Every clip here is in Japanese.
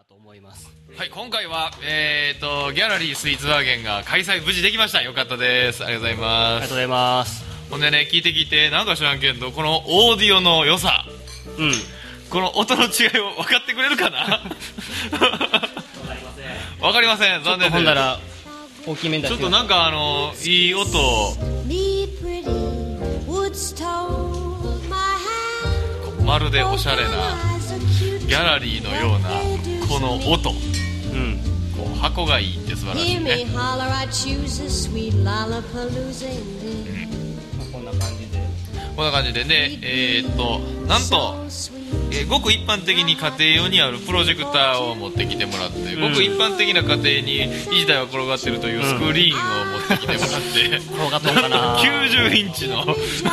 と思います。 はい、今回は、ギャラリースイーツワーゲンが開催無事できました。よかったです。ありがとうございます。 ありがとうございます。 ほんでね、聞いてなんか知らんけど、このオーディオの良さ、この音の違いを分かってくれるかな分かりません。残念です。 ほんなら大きめに出してちょっとなんかいい音まるでおしゃれなギャラリーのようなこの音、こう箱がいいって素晴らしいね。こんな感じでね、なんと、ごく一般的に家庭用にあるプロジェクターを持ってきてもらって、ごく一般的な家庭に1台は転がってるというスクリーンを持ってきてもらって、 転がったのかな 90インチの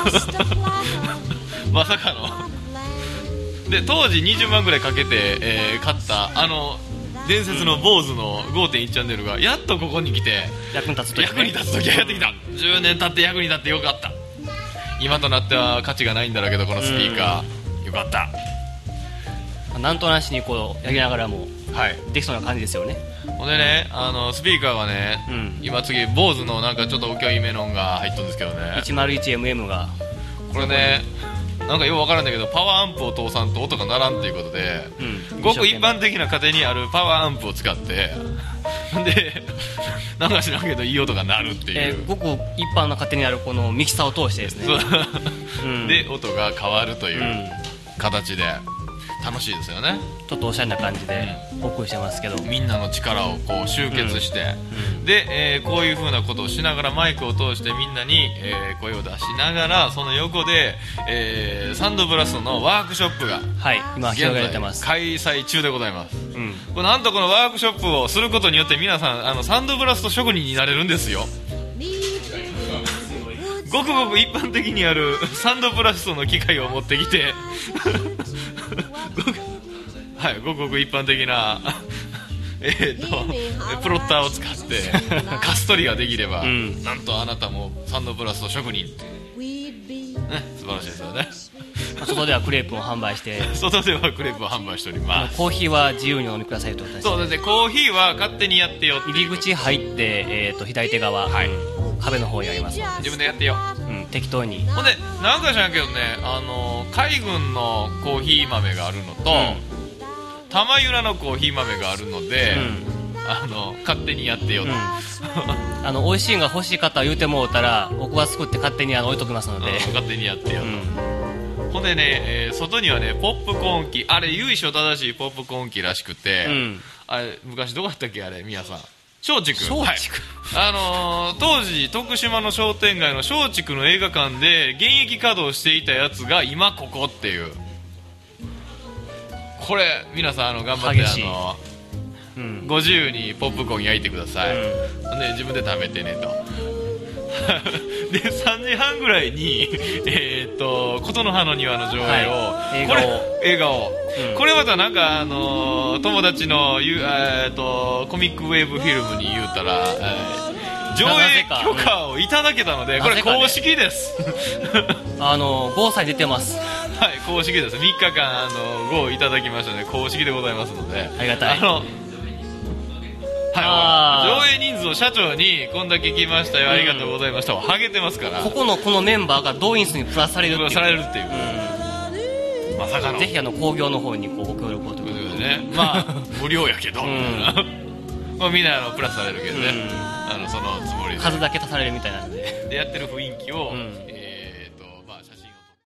まさかので、当時20万ぐらいかけて、買った伝説の坊主の 5.1 チャンネルがやっとここに来て役に立つ時がやってきた。10年経って役に立ってよかった。今となっては価値がないんだろうけど、このスピーカー、よかった。 なんとなしにこうやりながらもできそうな感じですよね。 ほんでね、スピーカーがね、今次坊主のなんかちょっとおきょいめのんが入っとるんですけどね、 101mm がこれね、なんかよくわからんだけど、パワーアンプを通さんと音が鳴らんということで、ごく一般的な家庭にあるパワーアンプを使ってで、なんか知らんけどいい音が鳴るっていう、 ごく一般の家庭にあるこのミキサーを通してですねで音が変わるという形で楽しいですよね。 ちょっとおしゃれな感じでお送りしてますけど、 みんなの力をこう集結して、で、こういう風なことをしながらマイクを通してみんなに、声を出しながら、その横で、サンドブラストのワークショップが今広がれてます。 開催中でございます。これなんとこのワークショップをすることによって皆さんサンドブラスト職人になれるんですよ。ごくごく一般的にあるサンドブラストの機械を持ってきてごくごく一般的なプロッターを使ってカス取りができれば、なんとあなたもサンドブラスト職人って、素晴らしいですよね。 外ではクレープを販売して外ではクレープを販売しております。 コーヒーは自由にお飲みくださいと。 そうですね、コーヒーは勝手にやってよって。 入り口入って、左手側、壁の方にありますので自分でやってよ、 適当に。 ほんでなんか知らんけどね、海軍のコーヒー豆があるのと、玉浦のコーヒー豆があるので、勝手にやってよと、 美味しいのが欲しい方は言うてもうたら僕が作って勝手に置いときますので、 勝手にやってよと、ほんでね、外にはねポップコーン機、あれ由緒正しいポップコーン機らしくて、あれ昔どこだったっけ、あれ宮さん、松竹、当時徳島の商店街の松竹の映画館で現役稼働していたやつが今ここっていう。これ皆さん頑張ってご自由にポップコーン焼いてください、で自分で食べてねとで3時半ぐらいに琴の葉の庭の上映を、映画を、これまたなんか友達のコミックウェーブフィルムに言うたら、上映許可をいただけたので、これ公式ですゴーサイン出てます。 はい、公式です。3日間ゴーいただきましたので公式でございますので、 ありがたい。 上映人数を社長にこんだけ来ましたよ、ありがとうございましたをハゲてますから、 ここのメンバーが動員数にプラスされるっていう、 まさかの、 ぜひ興行の方にご協力をということでね、 まあ無料やけど、まあみんなプラスされるけどね、そのつもりで数だけ足されるみたいなのでやってる雰囲気を、